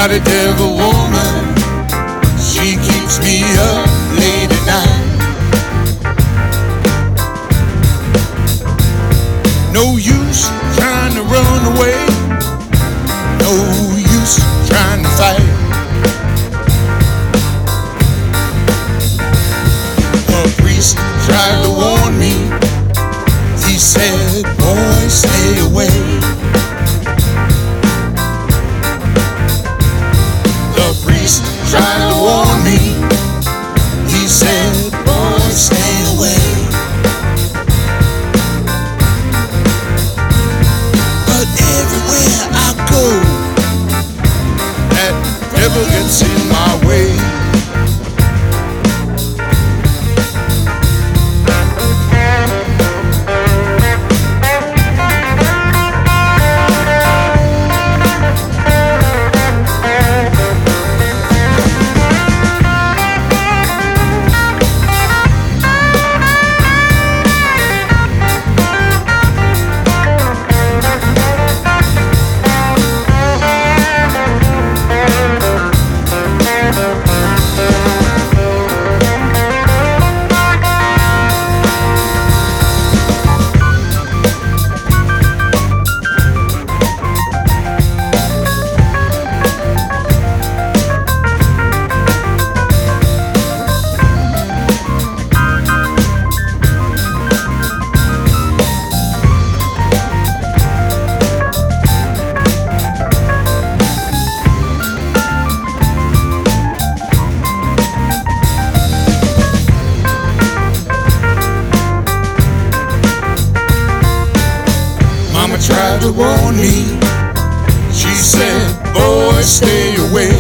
Got a devil woman, she keeps me up late at night. No use trying to run away, no use trying to fight. The priest tried to warn me, he said, boy, stay away. The priest tried to warn me, he said, boy, stay away. But everywhere I go, that devil gets in my way. Tried to warn me, she said, boy, stay away.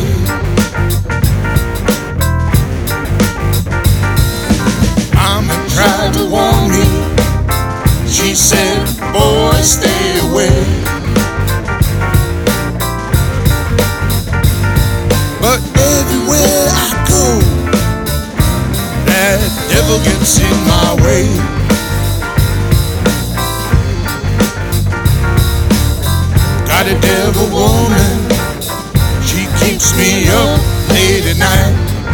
Mama tried to warn me, she said, boy, stay away. But everywhere I go, that devil gets in my way. Got a devil woman, she keeps me up late at night.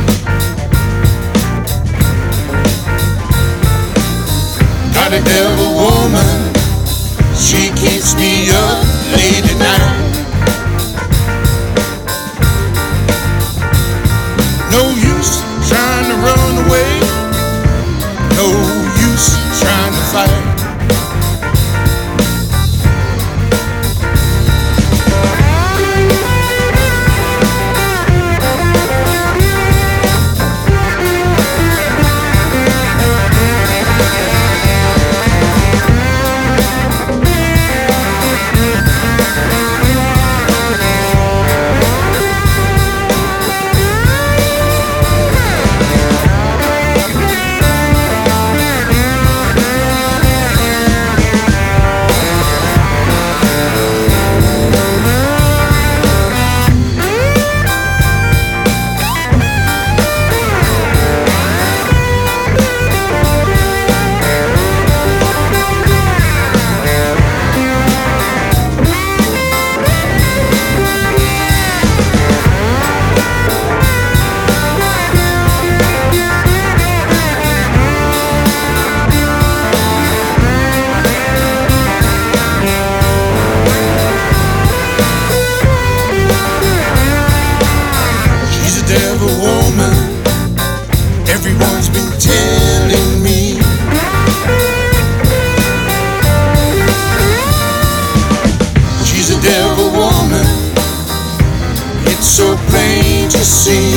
Got a devil woman, she keeps me up late at night. No use trying to run away, no use trying to fight. Devil woman, everyone's been telling me. She's a devil woman, it's so plain to see.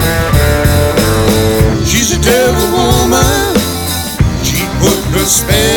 She's a devil woman, she put her spell